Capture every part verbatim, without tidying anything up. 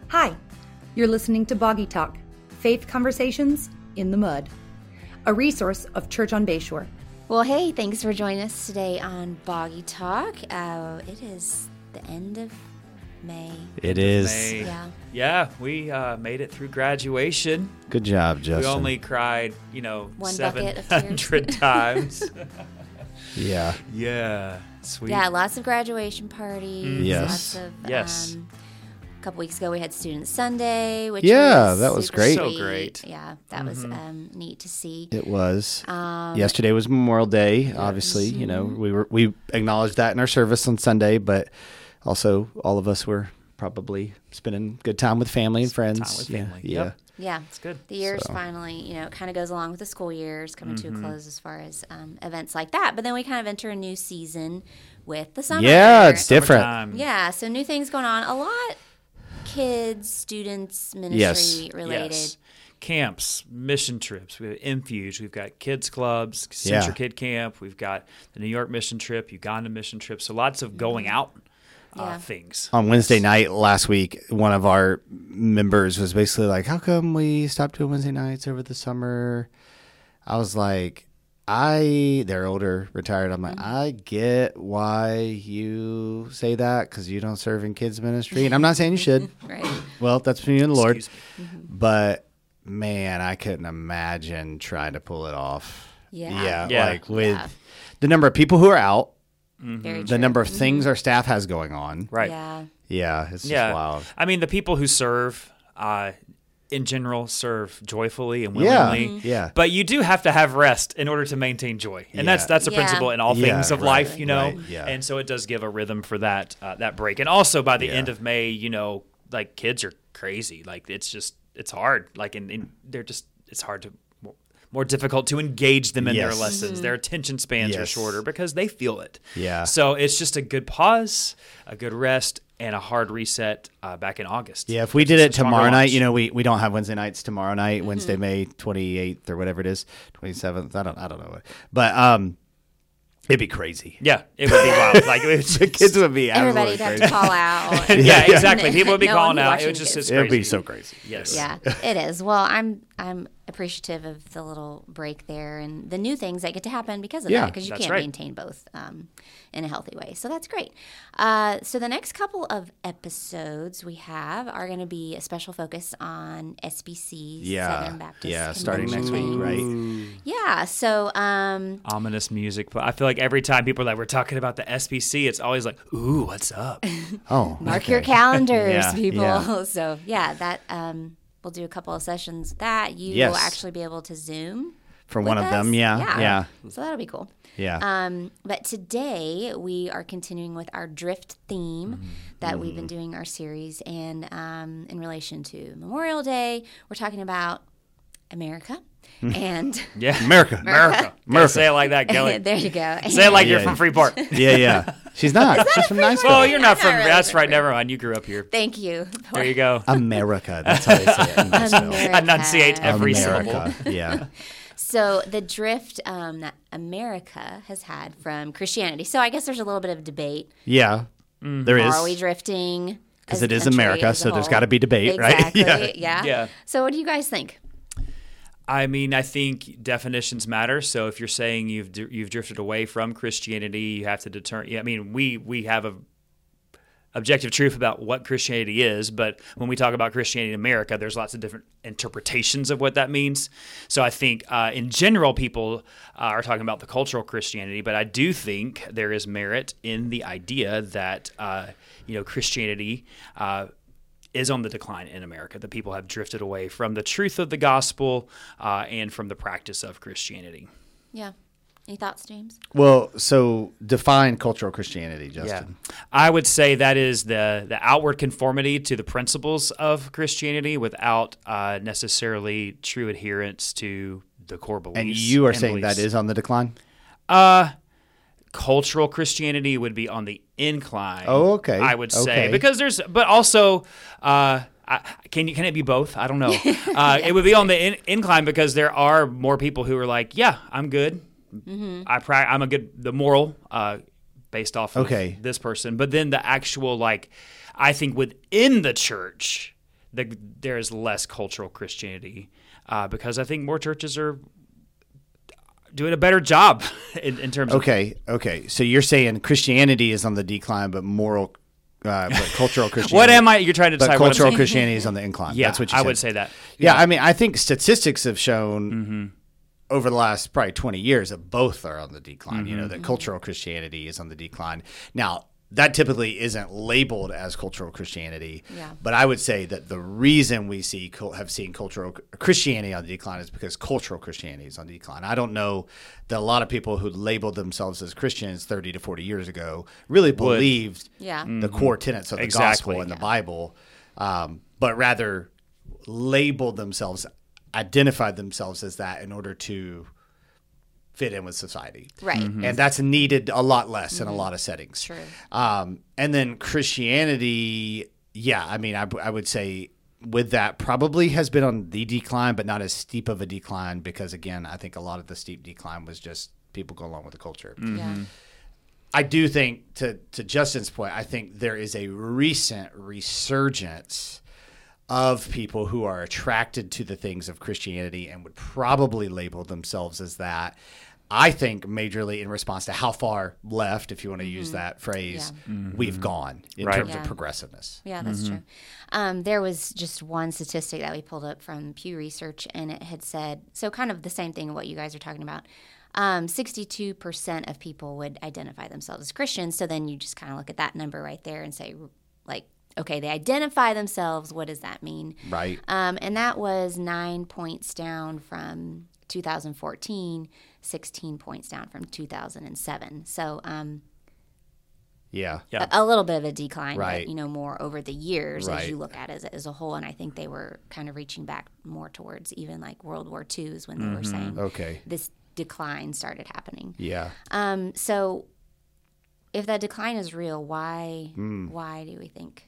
Hi, you're listening to Boggy Talk, Faith Conversations in the Mud, a resource of Church on Bayshore. Well, hey, thanks for joining us today on Boggy Talk. Uh, it is the end of May. It is. May. Yeah. Yeah, we uh, made it through graduation. Good job, Justin. We only cried, you know, One seven bucket of tears. hundred times. Yeah. Yeah, sweet. Yeah, lots of graduation parties. Yes. Lots of, Yes. Um, a couple weeks ago, we had Student Sunday, which Yeah, was that was super great. So sweet. great. Yeah, that was um, neat to see. It was. Um, Yesterday was Memorial Day. Obviously, you know, we were we acknowledged that in our service on Sunday, but also all of us were probably spending good time with family and friends. time with Yeah, family. Yeah. Yep. Yeah, It's good. the year's So. finally, you know, it kind of goes along with the school years coming Mm-hmm. to a close as far as um, events like that. But then we kind of enter a new season with the summer. Yeah, it's different. Summertime. Yeah, so new things going on. A lot kids, students, ministry Yes. related. Yes. Camps, mission trips. We have Infuge. We've got kids clubs, Central Yeah. Kid Camp. We've got the New York mission trip, Uganda mission trip. So lots of going out uh, Yeah. things. On Wednesday night last week, one of our members was basically like, "How come we stopped doing Wednesday nights over the summer?" I was like, I, they're older, retired. I'm like, Mm-hmm. I get why you say that because you don't serve in kids ministry. And I'm not saying you should. Right. Well, that's between you and the Lord. Excuse me. But man, I couldn't imagine trying to pull it off. Yeah. Yeah. Yeah. Like with Yeah. the number of people who are out, Very the true. number of things our staff has going on. Right. Yeah. Yeah. It's just Yeah. wild. I mean, the people who serve, uh, in general, serve joyfully and Yeah. willingly. Yeah. But you do have to have rest in order to maintain joy, and that's Yeah. that's a Yeah. principle in all Yeah, things of right, life, you know. right, yeah. And so it does give a rhythm for that uh, that break. And also by the Yeah. end of May, you know, like kids are crazy. Like it's just it's hard. Like in, in they're just it's hard to more, more difficult to engage them in Yes. their lessons. Their attention spans are Yes. shorter because they feel it. Yeah. So it's just a good pause, a good rest, and a hard reset uh, back in August. Yeah, if we It's did just it a stronger tomorrow night, launch. you know, we, we don't have Wednesday nights tomorrow night, Wednesday, Mm-hmm. May twenty-eighth or whatever it is, twenty-seventh. I don't I don't know what. But um it'd be crazy. Yeah, it would be wild. Like it would The kids would be absolutely Everybody'd have crazy. to call out. yeah, exactly. People would be No one calling be out. It watching would just the it's kids. It would be crazy. so crazy. Yes. Yeah, it is. Well, I'm I'm appreciative of the little break there and the new things that get to happen because of Yeah, that, because you that's can't right. maintain both um, in a healthy way. So that's great. Uh, so the next couple of episodes we have are going to be a special focus on S B C's Yeah. Southern Baptist Yeah, starting next Convention. week, right? Yeah. So um, Ominous music, but I feel like every time people are like we're talking about the S B C, it's always like, ooh, what's up? Oh. mark okay. your calendars, Yeah, people. yeah. So yeah, that um, we'll do a couple of sessions. That you Yes. will actually be able to Zoom. For with one of us. them, yeah. yeah. Yeah. So that'll be cool. Yeah. Um, but today we are continuing with our drift theme that we've been doing our series, and um, in relation to Memorial Day, we're talking about America and Yeah, America. America, America. Say it like that, Kelly. there you go. Say it like you're Yeah. from Freeport. Yeah, yeah. She's not. She's from Niceville. Oh, you're not I'm from. not really that's from right. Never mind. You grew up here. Thank you. There you go. America. That's how they say it in Niceville. America. Enunciate every syllable. America. Yeah. So the drift um, that America has had from Christianity. So I guess there's a little bit of debate. Yeah. There is. Are we drifting? Because as a it is country, America, as a so there's whole? got to be debate, right? Exactly. Yeah. Yeah. Yeah. So what do you guys think? I mean, I think definitions matter. So if you're saying you've you've drifted away from Christianity, you have to determine. I mean, we we have a objective truth about what Christianity is, but when we talk about Christianity in America, there's lots of different interpretations of what that means. So I think uh, in general, people uh, are talking about the cultural Christianity, but I do think there is merit in the idea that uh, you know Christianity uh, is on the decline in America. That people have drifted away from the truth of the gospel uh, and from the practice of Christianity. Yeah. Any thoughts, James? Well, so define cultural Christianity, Justin. Yeah, I would say that is the the outward conformity to the principles of Christianity without uh, necessarily true adherence to the core beliefs. And you are and saying beliefs. that is on the decline? Uh, cultural Christianity would be on the incline. Oh, okay. I would say Okay. because there's, but also, uh, I, can you can it be both? I don't know. Uh, It would be on the in, incline because there are more people who are like, yeah, I'm good. Mm-hmm. I pra- I'm a good the moral uh, based off of Okay. this person, but then the actual like, I think within the church. the, there is less cultural Christianity uh, because I think more churches are doing a better job in, in terms okay, of... Okay, okay. So you're saying Christianity is on the decline, but moral, uh, but cultural Christianity... What am I? You're trying to decide but what I'm cultural saying. Christianity is on the incline. Yeah, That's what you I said. would say that. Yeah, Yeah. I mean, I think statistics have shown... Mm-hmm. over the last probably twenty years that both are on the decline, Mm-hmm. you know, that cultural Christianity is on the decline. Now, that typically isn't labeled as cultural Christianity, Yeah. but I would say that the reason we see have seen cultural Christianity on the decline is because cultural Christianity is on the decline. I don't know that a lot of people who labeled themselves as Christians thirty to forty years ago really believed Yeah. the core tenets of the Exactly. gospel and the Yeah. Bible, um, but rather labeled themselves, identified themselves as that in order to fit in with society. Right. And that's needed a lot less in a lot of settings. True. Um, and then Christianity, yeah, I mean, I, I would say with that probably has been on the decline, but not as steep of a decline because, again, I think a lot of the steep decline was just people go along with the culture. Yeah. I do think, to, to Justin's point, I think there is a recent resurgence of people who are attracted to the things of Christianity and would probably label themselves as that. I think majorly in response to how far left, if you want to use that phrase, Yeah. we've gone in Right. terms Yeah. of progressiveness. Yeah, that's true. Um, there was just one statistic that we pulled up from Pew Research, and it had said, so kind of the same thing of what you guys are talking about. Um, sixty-two percent of people would identify themselves as Christians. So then you just kind of look at that number right there and say, like, okay, they identify themselves. What does that mean? Right. Um, and that was nine points down from two thousand fourteen, sixteen points down from two thousand seven. So um, Yeah. Yeah. a, a little bit of a decline, Right. but, you know, more over the years Right. as you look at it as, as a whole. And I think they were kind of reaching back more towards even like World War Two is when they were saying Okay. this decline started happening. Yeah. Um, so if that decline is real, why Hmm. why do we think?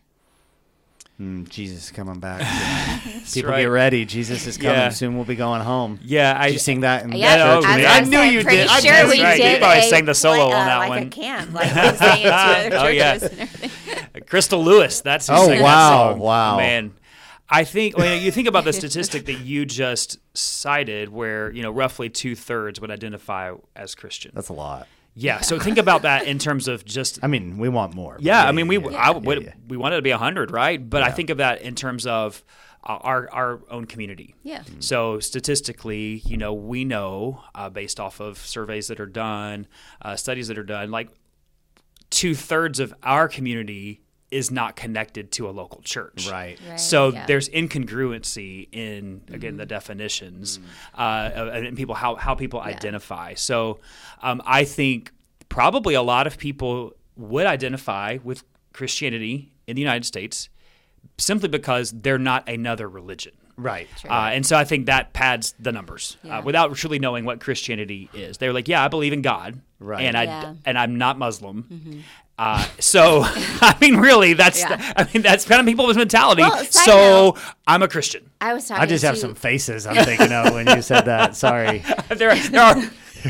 Mm, Jesus is coming back. People right. get ready. Jesus is coming. Yeah. Soon we'll be going home. Yeah, I Did you sing that in Yeah, church? I- with me? I I was knew saying, you pretty did. I Sure, knew we you right. You did. probably a sang the solo play- on uh, that like one. a camp, like we sang it to other Oh, yeah. churches and everything. Crystal Lewis. That's who Oh, sang that wow, song. wow. Man, I think when you think about the statistic that you just cited, where you know roughly two thirds would identify as Christian. That's a lot. Yeah. So think about that in terms of just. I mean, we want more. but Yeah, I mean, we yeah, I yeah, would yeah. we wanted to be a hundred, right? But I Yeah. think of that in terms of uh, our our own community. Yeah. So statistically, you know, we know uh, based off of surveys that are done, uh, studies that are done, like two thirds of our community is not connected to a local church. Right. Right, So yeah. there's incongruency in again Mm-hmm. the definitions uh, and people how how people identify. So um, I think probably a lot of people would identify with Christianity in the United States simply because they're not another religion. Right. Uh, and so I think that pads the numbers Yeah. uh, without truly knowing what Christianity is. They're like, yeah, I believe in God, Right. and I Yeah. and I'm not Muslim. Uh, so I mean, really, that's Yeah. the, I mean that's kind of people's mentality. Well, side so note- I'm a Christian. I was talking I just have to- some faces I'm thinking of when you said that. Sorry. there, there are.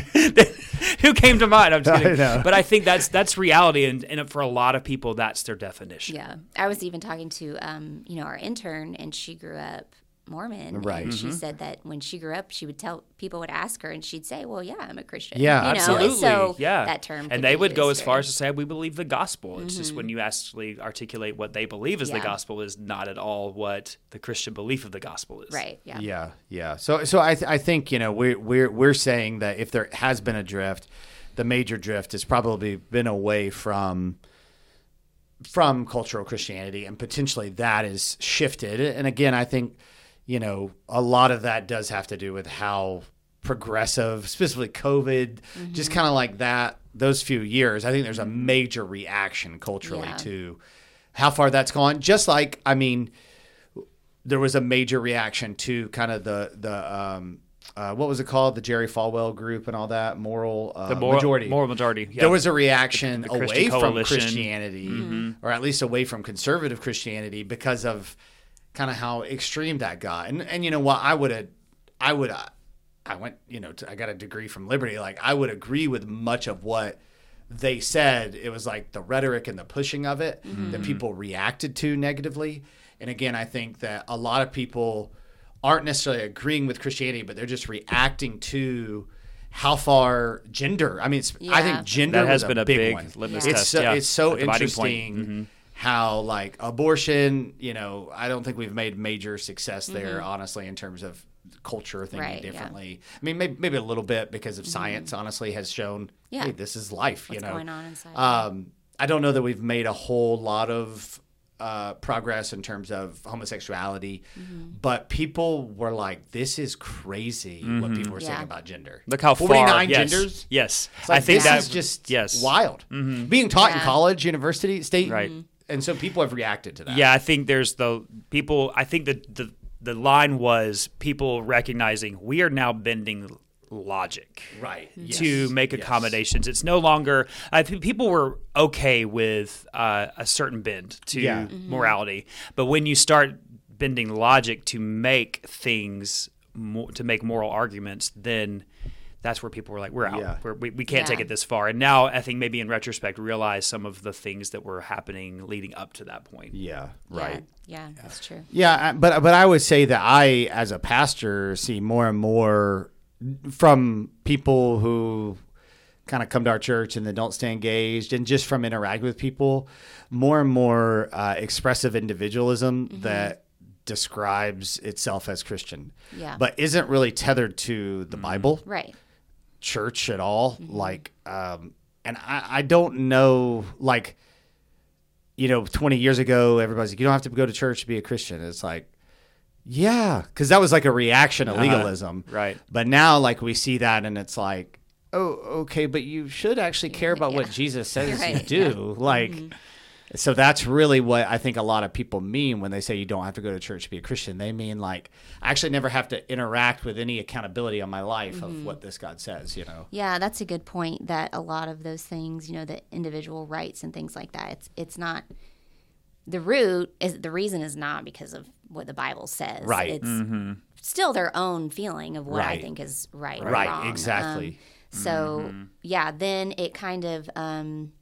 Who came to mind? I'm just I kidding. know. But I think that's that's reality, and, and for a lot of people, that's their definition. Yeah, I was even talking to um, you know, our intern, and she grew up Mormon. Right. And Mm-hmm. she said that when she grew up, she would tell people would ask her, and she'd say, "Well, yeah, I'm a Christian." Yeah, you know? absolutely. And so yeah. that term, could and they be would go used as far for- as to say we believe the gospel. It's just when you actually articulate what they believe is the Yeah. gospel is not at all what the Christian belief of the gospel is. right. Yeah. Yeah, yeah. So, so I, th- I think you know we're we're we're saying that if there has been a drift, the major drift has probably been away from from cultural Christianity, and potentially that is shifted. And again, I think you know a lot of that does have to do with how progressive, specifically COVID, just kind of like that. Those few years, I think there's a major reaction culturally Yeah. to how far that's gone. Just like, I mean, there was a major reaction to kind of the the um, uh, what was it called, the Jerry Falwell group and all that, moral uh, The moral majority. moral majority. Yeah. There was a reaction The away Christian from Coalition. Christianity, or at least away from conservative Christianity, because of kind of how extreme that got. And and you know what, I would have, I would, uh, I went, you know, to, I got a degree from Liberty. Like I would agree with much of what they said. It was like the rhetoric and the pushing of it that people reacted to negatively. And again, I think that a lot of people aren't necessarily agreeing with Christianity, but they're just reacting to how far gender. I mean, it's, Yeah. I think gender That has was been a a big, big one. litmus It's test, so, yeah. it's so A dividing point. interesting Mhm. how like abortion. You know, I don't think we've made major success there, Mm-hmm. honestly, in terms of culture thinking Right, yeah. differently. I mean, maybe, maybe a little bit because of science. Honestly, has shown, Yeah. hey, this is life. What's you know, going on inside. um, I don't know that we've made a whole lot of uh, progress in terms of homosexuality, Mm-hmm. but people were like, "This is crazy!" What people were saying Yeah. about gender. Look how forty-nine far. Yes. genders. Yes. It's like, I think this that is just yes. wild. Being taught in Yeah. college, university, state, Right. and so people have reacted to that. Yeah, I think there's the people. I think that the the line was people recognizing we are now bending logic, right. to Yes. make Yes. accommodations. It's no longer. I think people were okay with uh, a certain bend to Yeah. morality, but when you start bending logic to make things mo- to make moral arguments, then that's where people were like, "We're out. Yeah. We're, we we can't take Yeah. it this far." And now I think maybe in retrospect, realize some of the things that were happening leading up to that point. Yeah. Yeah. Right. Yeah, that's true. Yeah, I- but but I would say that I, as a pastor, see more and more from people who kind of come to our church and then don't stay engaged, and just from interacting with people, more and more uh, expressive individualism that describes itself as Christian, Yeah. but isn't really tethered to the Bible, Right. church at all. Like, um, and I, I don't know, like, you know, twenty years ago, everybody's like, you don't have to go to church to be a Christian. It's like, yeah, because that was like a reaction to legalism. Right. But now, like, we see that and it's like, oh, okay, but you should actually care about what Yeah. Jesus says Right, you do. Like, so that's really what I think a lot of people mean when they say you don't have to go to church to be a Christian. They mean, like, I actually never have to interact with any accountability on my life of what this God says, you know? Yeah, that's a good point. That a lot of those things, you know, the individual rights and things like that. It's it's not the root is the reason is not because of what the Bible says. Right. It's still their own feeling of what I Right. think is right. Or Right, wrong. exactly. Um, so yeah, then it kind of um,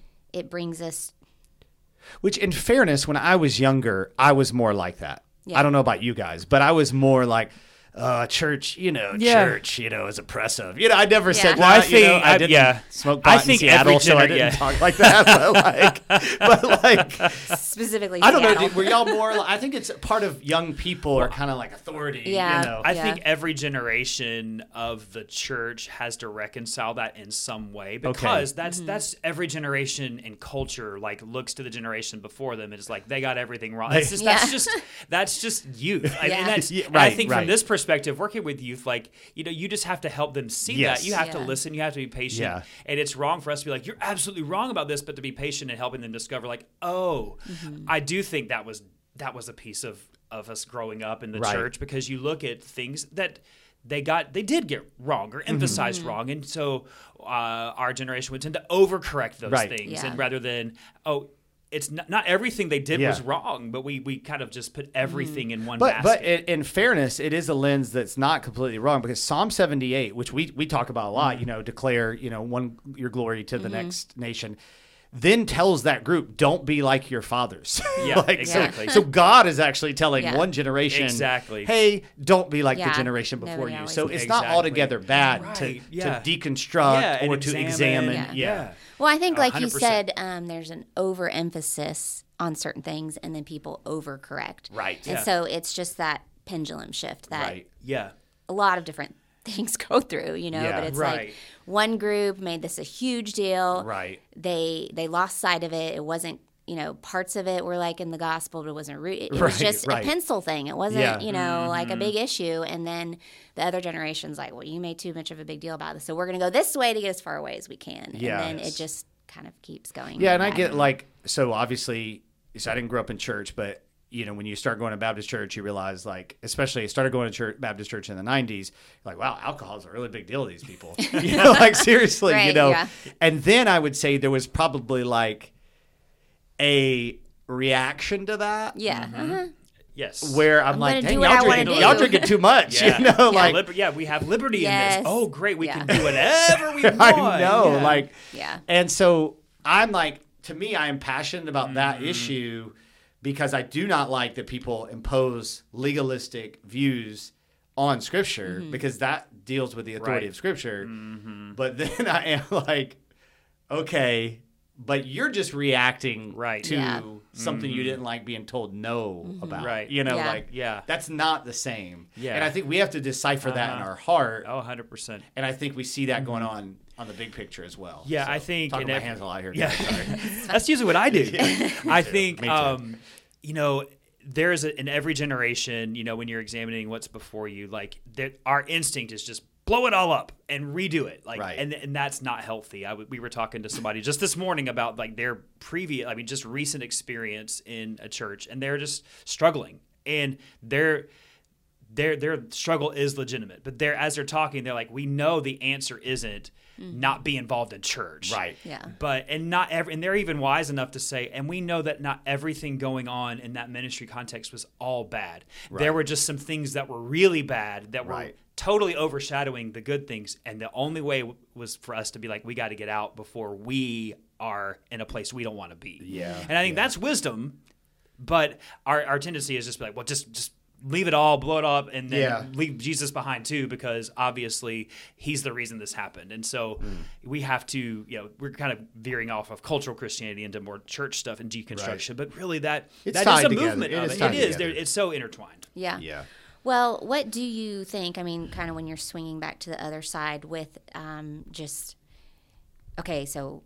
it brings us. Which, in fairness, when I was younger, I was more like that. Yeah. I don't know about you guys, but I was more like, uh, church, you know, Yeah. church, you know, is oppressive. You know, I never Yeah. said Well, that. I you know, think- I I- didn't yeah. smoke I pot in think Seattle, every so I gener- didn't yeah. talk like that. But like, but like, Specifically, I don't know. Seattle. Did, were y'all more? Like, I think it's part of young people are kind of like authority. Yeah. You know? I Yeah. think every generation of the church has to reconcile that in some way because that's Mm-hmm. that's every generation in culture like looks to the generation before them and it's like they got everything wrong. It's just, That's Yeah. just that's just youth. I Yeah. mean, that's, Yeah, and I right, think right. from this perspective, working with youth, like you know, you just have to help them see Yes. that. You have to Yeah. listen. You have to be patient. Yeah. And it's wrong for us to be like, you're absolutely wrong about this, but to be patient and helping them discover, like, oh, Mm-hmm. I do think that was that was a piece of of us growing up in the Right. church because you look at things that they got they did get wrong or emphasized Mm-hmm. wrong, and so uh, our generation would tend to overcorrect those Right. things, Yeah. and rather than oh. It's not, not everything they did Yeah. was wrong, but we, we kind of just put everything in one But basket. but in, in fairness, it is a lens that's not completely wrong because Psalm seventy-eight, which we, we talk about a lot, Mm-hmm. you know, declare, you know, one your glory to the next nation, then tells that group, don't be like your fathers. Yeah, like, so- exactly. So, God is actually telling Yeah. one generation, Exactly. hey, don't be like Yeah. the generation Nobody before you. always So is. it's not Exactly. altogether bad to, Right, yeah. to deconstruct Yeah, and or to examine, examine. Yeah. Yeah. Well, I think, like you one hundred percent. said, um, there's an overemphasis on certain things, and then people overcorrect. Right. And Yeah. so it's just that pendulum shift that Right. yeah. a lot of different things go through, you know. Yeah. But it's Right. like one group made this a huge deal. Right. They they lost sight of it. It wasn't. You know, parts of it were like in the gospel, but it wasn't. Re- it Right, was just right. a pencil thing. It wasn't, Yeah. you know, like a big issue. And then the other generation's like, well, you made too much of a big deal about this, so we're going to go this way to get as far away as we can. Yeah. And then Yes. it just kind of keeps going. Yeah, and I back. get like so obviously. So I didn't grow up in church, but you know when you start going to Baptist church, you realize like, especially I started going to church, Baptist church in the nineties. Like, wow, alcohol is a really big deal to these people. You know, like seriously, you Right, know. yeah. And then I would say there was probably like a reaction to that. Yeah. Uh-huh. Yes. Where I'm, I'm like, gonna dang, do what y'all I wanna drinking, do. y'all drinking too much. Yeah. You know, yeah, like liber- yeah, we have liberty in Yes. this. Oh, great, we Yeah. can do whatever we want. I know, Yeah. like, Yeah. and so I'm like, to me, I am passionate about Mm-hmm. that issue because I do not like that people impose legalistic views on Scripture mm-hmm. because that deals with the authority right. of Scripture. Mm-hmm. But then I am like, okay, but you're just reacting right. to yeah. something mm-hmm. you didn't like being told no mm-hmm. about. Right. You know, yeah. like, yeah. that's not the same. Yeah. And I think we have to decipher that uh-huh. in our heart. Oh, one hundred percent. And I think we see that going on on the big picture as well. Yeah, so, I think... Talking my my hands a lot here. Yeah. Sorry. That's usually what I do. Yeah. I think, Me too. um, you know, there's a, in every generation, you know, when you're examining what's before you, like there, our instinct is just blow it all up and redo it. Like, right. and and that's not healthy. I w- we were talking to somebody just this morning about like their previous, I mean, just recent experience in a church, and they're just struggling, and they're. Their their struggle is legitimate, but they're as they're talking, they're like, we know the answer isn't mm-hmm. not be involved in church, right? Yeah. But and not every and they're even wise enough to say, and we know that not everything going on in that ministry context was all bad. Right. There were just some things that were really bad that were right. totally overshadowing the good things, and the only way w- was for us to be like, we got to get out before we are in a place we don't want to be. Yeah, and I think yeah. that's wisdom, but our our tendency is just be like, well, just just. leave it all, blow it up, and then yeah. leave Jesus behind too, because obviously he's the reason this happened. And so mm. we have to, you know, we're kind of veering off of cultural Christianity into more church stuff and deconstruction. Right. But really, that it's that is a together. movement it of is it. It is. Together. It's so intertwined. Yeah. Yeah. Well, what do you think? I mean, kind of when you're swinging back to the other side with um, just okay, so.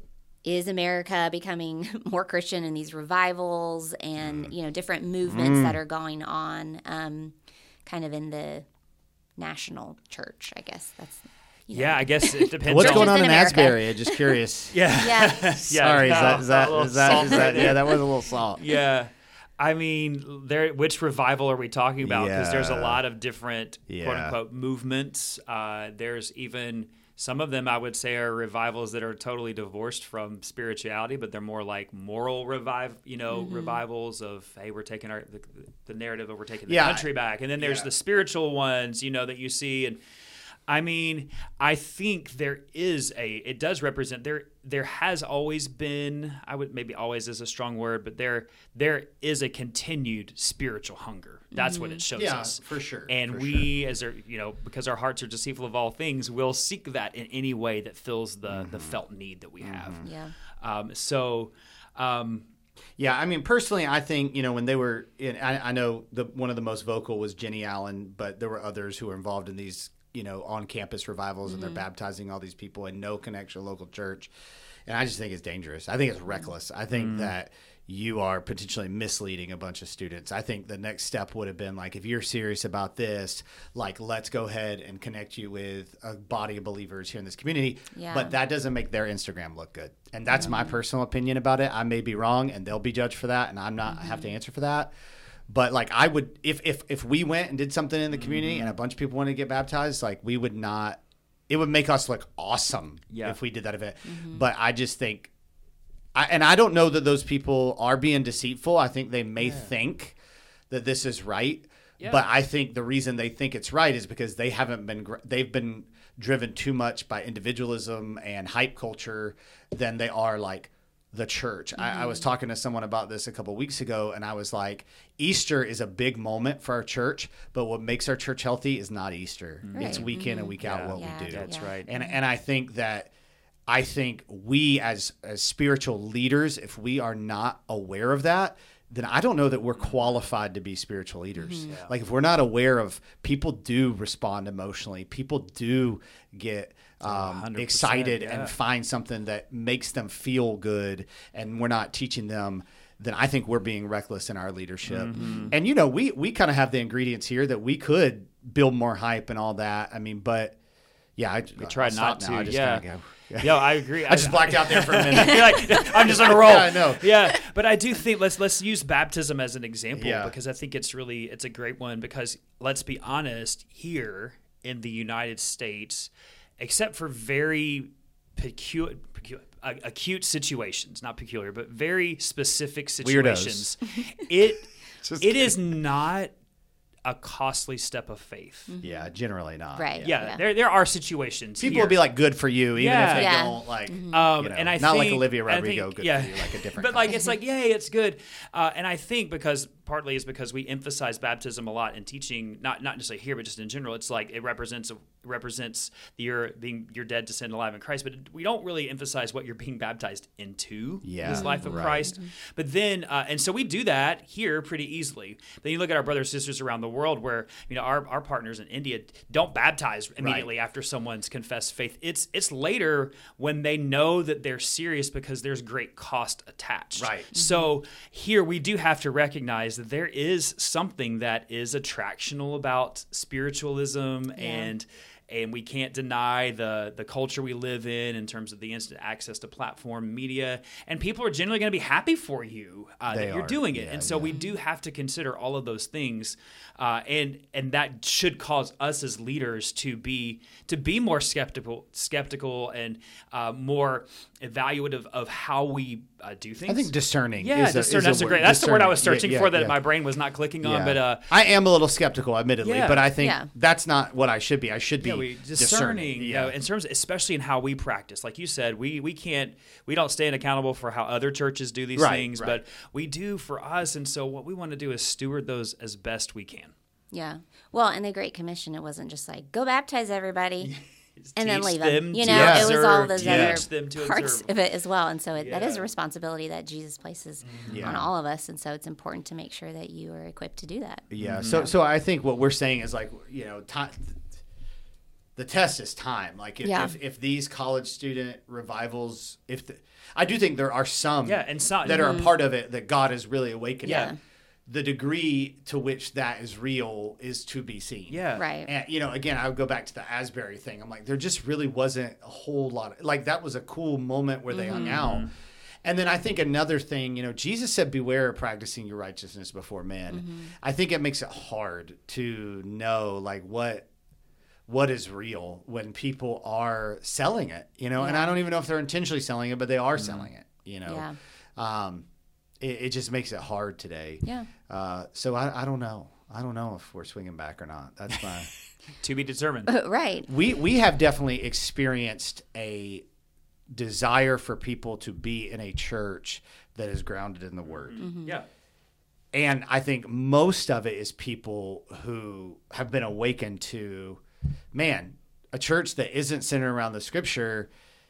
Is America becoming more Christian in these revivals and, you know, different movements mm. that are going on um, kind of in the national church, I guess. That's you know. Yeah, I guess it depends. What's on going on in in America. Asbury? I'm just curious. yeah. Yeah. Sorry, yeah, is that, is that, is that, is that, yeah, that was a little salt. Yeah. I mean, there. Which revival are we talking about? Because Yeah. there's a lot of different Yeah. quote unquote movements. Uh, there's even some of them I would say are revivals that are totally divorced from spirituality, but they're more like moral revive, you know, mm-hmm. revivals of hey, we're taking our the, the narrative of we're taking the Yeah. country back, and then there's Yeah. the spiritual ones, you know, that you see and. I mean, I think there is a, it does represent, there there has always been, I would, maybe always is a strong word, but there there is a continued spiritual hunger. That's mm-hmm. what it shows yeah, us. for sure. And for we, sure. as our, you know, because our hearts are deceitful of all things, will seek that in any way that fills the, mm-hmm. the felt need that we have. Mm-hmm. Yeah. Um, so, um, Yeah, I mean, personally, I think, you know, when they were, in, I, I know the one of the most vocal was Jenny Allen, but there were others who were involved in these, you know, on-campus revivals, mm-hmm. and they're baptizing all these people and no connection to local church. And I just think it's dangerous. I think it's reckless. I think mm-hmm. that you are potentially misleading a bunch of students. I think the next step would have been like, if you're serious about this, like, let's go ahead and connect you with a body of believers here in this community. Yeah. But that doesn't make their Instagram look good. And that's mm-hmm. my personal opinion about it. I may be wrong and they'll be judged for that. And I'm not, mm-hmm. I have to answer for that. But like I would, if if if we went and did something in the community mm-hmm. and a bunch of people wanted to get baptized, like we would not, it would make us look awesome yeah. if we did that event. Mm-hmm. But I just think, I, and I don't know that those people are being deceitful. I think they may yeah. think that this is right. Yeah. But I think the reason they think it's right is because they haven't been, they've been driven too much by individualism and hype culture than they are like, the church. Mm-hmm. I, I was talking to someone about this a couple of weeks ago, and I was like, Easter is a big moment for our church, but what makes our church healthy is not Easter. Right. It's week mm-hmm. in and week out yeah. what yeah. we do. That's yeah. right. And and I think that I think we as as spiritual leaders, if we are not aware of that, then I don't know that we're qualified to be spiritual leaders. Mm-hmm. Yeah. Like if we're not aware of, people do respond emotionally. People do get um, excited yeah. and find something that makes them feel good, and we're not teaching them, then I think we're being reckless in our leadership. Mm-hmm. And, you know, we, we kind of have the ingredients here that we could build more hype and all that. I mean, but yeah, I we tried I'll not stop to. now. I just yeah. kinda go. Yeah. Yeah, I agree. I just blacked out there for a minute. You're like, I'm just on a roll. Yeah, I know. Yeah, but I do think let's let's use baptism as an example Yeah. because I think it's really it's a great one because let's be honest, here in the United States, except for very peculiar, peculiar uh, acute situations, not peculiar, but very specific situations, it Just it kidding. is not a costly step of faith. Yeah, generally not. Right. Yeah, Yeah. there there are situations. People here. will be like, good for you, even Yeah. if they Yeah. don't like, Mm-hmm. Um, you know, and I not like think- Olivia I Rodrigo, think- good yeah. for you, like a different But like kind. it's like, yay, it's good. Uh, and I think because partly is because we emphasize baptism a lot in teaching, not not necessarily here, but just in general. It's like it represents a, represents your being you're dead to sin, alive in Christ. But we don't really emphasize what you're being baptized into. Yeah. This life of Right. Christ. But then, uh, and so we do that here pretty easily. Then you look at our brothers and sisters around the world, where you know our, our partners in India don't baptize immediately after someone's confessed faith. It's it's later when they know that they're serious because there's great cost attached. Right. So here we do have to recognize that there is something that is attractional about spiritualism and and we can't deny the the culture we live in in terms of the instant access to platform media, and people are generally going to be happy for you uh, They that you're are. doing it. Yeah, And so yeah. we do have to consider all of those things, uh, and and that should cause us as leaders to be to be more skeptical skeptical and uh, more evaluative of how we uh, do things. I think discerning. Yeah, is a, discern, is a that's a word. great. That's the word I was Discerning. searching Yeah, for yeah, that yeah. my brain was not clicking on. Yeah. But uh, I am a little skeptical, admittedly, Yeah. but I think Yeah. that's not what I should be. I should be yeah, we discerning. discerning. You know, in terms, especially in how we practice. Like you said, we we can't, we don't stand accountable for how other churches do these Right, things, right. but we do for us. And so, what we want to do is steward those as best we can. Yeah. Well, in the Great Commission, it wasn't just like, go baptize everybody and then Teach leave them them. You to know, it was observe, all those teach other them to parts observe. of it as well. And so it, that is Yeah. a responsibility that Jesus places Yeah. on all of us. And so it's important to make sure that you are equipped to do that. Yeah. So, so I think what we're saying is like, you know, time. The test is time. Like if, Yeah. if, if these college student revivals, if the, I do think there are some Yeah, and some- that are a part of it that God is really awakening. Yeah. The degree to which that is real is to be seen. Yeah, Right. And, you know, again, I would go back to the Asbury thing. I'm like, there just really wasn't a whole lot of, like, that was a cool moment where they hung out. And then I think another thing, you know, Jesus said, beware of practicing your righteousness before men. I think it makes it hard to know, like, what what is real when people are selling it, you know, and I don't even know if they're intentionally selling it, but they are selling it, you know. Yeah. Um, it, it just makes it hard today. Yeah. Uh, so I, I don't know. I don't know if we're swinging back or not. That's my. To be determined. Right. we we have definitely experienced a desire for people to be in a church that is grounded in the Word. Yeah. And I think most of it is people who have been awakened to, man, a church that isn't centered around the Scripture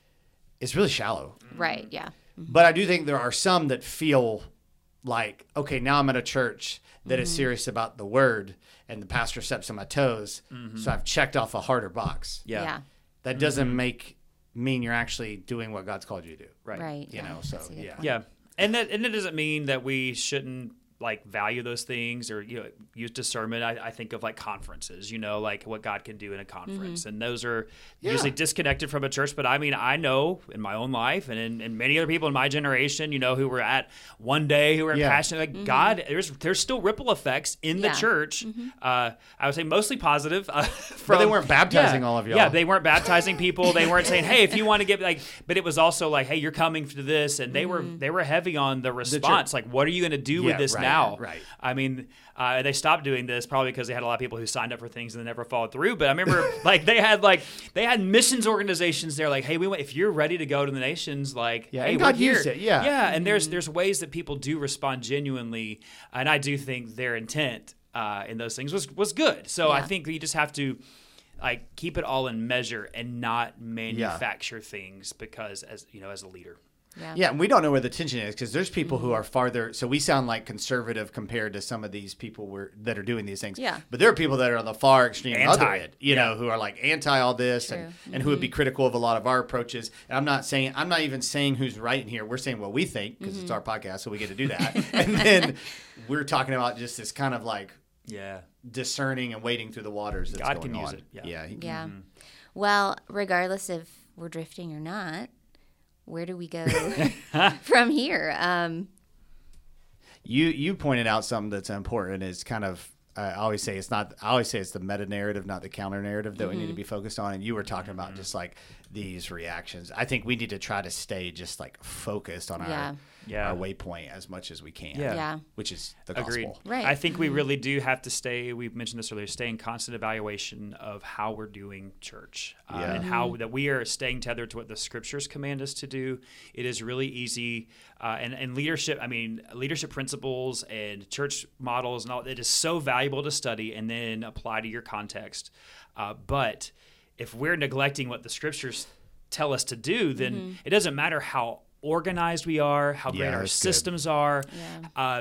is really shallow. Right. Yeah. But I do think there are some that feel like, okay, now I'm at a church that is serious about the Word, and the pastor steps on my toes, so I've checked off a harder box. Yeah. Yeah. That doesn't make mean you're actually doing what God's called you to do. Right. Right. You yeah. know, so That's a good yeah. point. Yeah, and that and that doesn't mean that we shouldn't like value those things or you know use discernment. I, I think of like conferences, you know, like what God can do in a conference, Mm-hmm. and those are Yeah. usually disconnected from a church. But I mean, I know in my own life and in, and many other people in my generation, you know, who were at one day who were Yeah. passionate. Like God, there's there's still ripple effects in the Mm-hmm. Yeah. church. Uh, I would say mostly positive. Uh, But from, they weren't baptizing yeah, all of y'all. Yeah, they weren't baptizing people. They weren't saying, "Hey, if you want to get like," but it was also like, "Hey, you're coming to this," and they were they were heavy on the response. Like, what are you going to do Yeah, with this right, now? right. I mean, uh, they stopped doing this probably because they had a lot of people who signed up for things and then never followed through. But I remember, like, they had like they had missions organizations there. Like, hey, we want, if you're ready to go to the nations, like, Yeah, hey, and we're God here. used it, yeah. yeah. And there's there's ways that people do respond genuinely, and I do think their intent uh, in those things was was good. So I Yeah. think you just have to like keep it all in measure and not manufacture things because as you know as a leader. Yeah. Yeah, and we don't know where the tension is because there's people who are farther. So we sound like conservative compared to some of these people we're, that are doing these things. Yeah. But there are people that are on the far extreme Anti. other end, you know, who are like anti all this and, True. and who would be critical of a lot of our approaches. And I'm not saying, I'm not even saying who's right in here. We're saying what we think because it's our podcast, so we get to do that. And then we're talking about just this kind of like Yeah. discerning and wading through the waters that's God going can use on. it, yeah. Yeah. he can- Yeah. Well, regardless if we're drifting or not, where do we go from here? Um, You you pointed out something that's important is kind of I always say it's not I always say it's the meta narrative, not the counter narrative that we need to be focused on. And you were talking about just like these reactions. I think we need to try to stay just like focused on Yeah. our Yeah. our waypoint as much as we can. Yeah. Yeah. Which is the Agreed. gospel. Right. I think we really do have to stay, we mentioned this earlier, stay in constant evaluation of how we're doing church uh, Yeah. and how that we are staying tethered to what the scriptures command us to do. It is really easy. Uh, and, and leadership, I mean, leadership principles and church models and all, it is so valuable to study and then apply to your context. Uh, but if we're neglecting what the scriptures tell us to do, then Mm-hmm. it doesn't matter how organized we are, how great Yeah, our that's good. systems are. Yeah. Uh,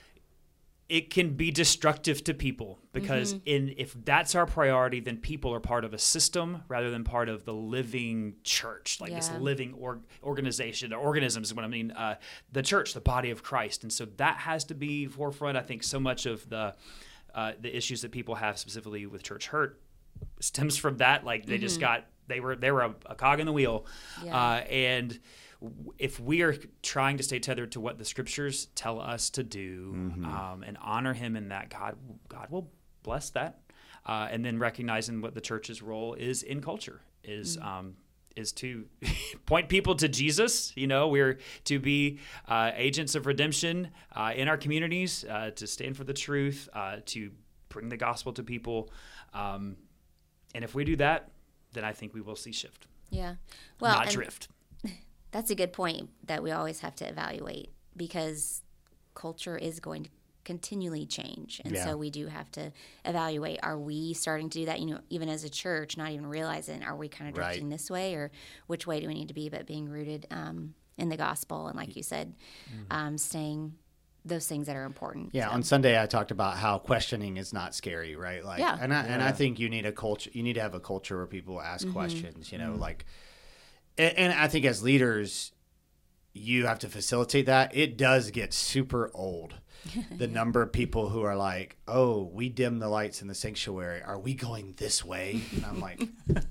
it can be destructive to people because Mm-hmm. in if that's our priority, then people are part of a system rather than part of the living church, like this Yeah. living org- organization or organisms is what I mean. Uh, the church, the body of Christ, and so that has to be forefront. I think so much of the uh, the issues that people have specifically with church hurt stems from that. Like they just got they were they were a, a cog in the wheel, Yeah. uh, and if we are trying to stay tethered to what the scriptures tell us to do um, and honor him in that, God God will bless that. Uh, and then recognizing what the church's role is in culture is um, is to point people to Jesus. You know, we're to be uh, agents of redemption uh, in our communities, uh, to stand for the truth, uh, to bring the gospel to people. Um, and if we do that, then I think we will see shift, Yeah. Well, not and drift. that's a good point that we always have to evaluate because culture is going to continually change. And Yeah. so we do have to evaluate, are we starting to do that, you know, even as a church, not even realizing, are we kind of drifting Right. this way or which way do we need to be, but being rooted um, in the gospel. And like you said, um, staying those things that are important. Yeah, So, on Sunday I talked about how questioning is not scary, right? Like, Yeah. and I and I think you need a culture. You need to have a culture where people ask Mm-hmm. questions. You know, like, and, and I think as leaders, you have to facilitate that. It does get super old. The number of people who are like, "Oh, we dim the lights in the sanctuary. Are we going this way?" And I'm like,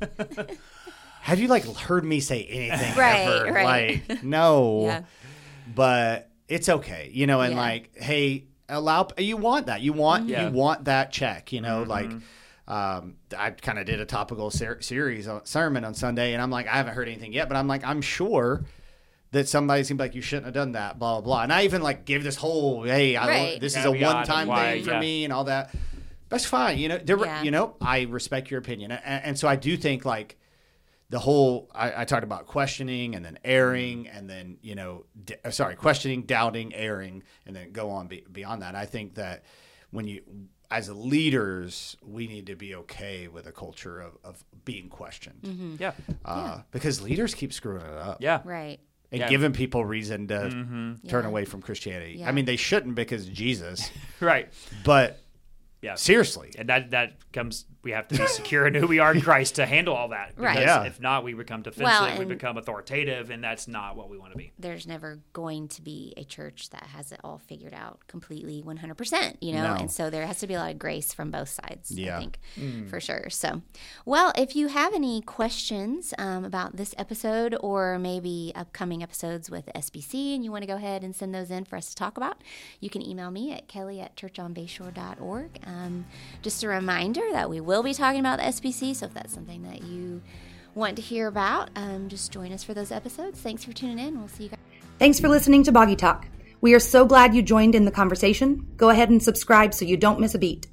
"Have you like heard me say anything Right, ever?" right. Like, no. Yeah. But it's okay, you know, and Yeah. like, hey, allow you want that, you want Yeah. you want that check, you know, like, um, I kind of did a topical ser- series on, sermon on Sunday, and I'm like, I haven't heard anything yet, but I'm like, I'm sure that somebody seemed like you shouldn't have done that, blah blah blah, and I even like give this whole, hey, I Right. this is Yeah, a we got one time it. Why, thing for yeah. me, and all that. That's fine, you know. There, were- Yeah. you know, I respect your opinion, and, and so I do think like. The whole I, I talked about questioning and then erring and then you know d- sorry questioning, doubting, erring, and then go on be, beyond that. I think that when you as leaders we need to be okay with a culture of, of being questioned Yeah. uh, because leaders keep screwing it up Yeah. Right. and Yeah. giving people reason to turn Yeah. away from Christianity. Yeah. I mean they shouldn't because of Jesus, Right. but Yeah. seriously, And that that comes. We have to be secure in who we are in Christ to handle all that. Right. Because Yeah. if not, we become defensive. Well, we and- become authoritative, and that's not what we want to be. There's never going to be a church that has it all figured out completely one hundred percent, you know? No. And so there has to be a lot of grace from both sides, Yeah. I think, for sure. So, well, if you have any questions um, about this episode or maybe upcoming episodes with S B C and you want to go ahead and send those in for us to talk about, you can email me at kelly at church on bayshore dot org. Um, just a reminder that we will be talking about the S B C, so if that's something that you want to hear about, um, just join us for those episodes. Thanks for tuning in. We'll see you guys. Thanks for listening to Boggy Talk. We are so glad you joined in the conversation. Go ahead and subscribe so you don't miss a beat.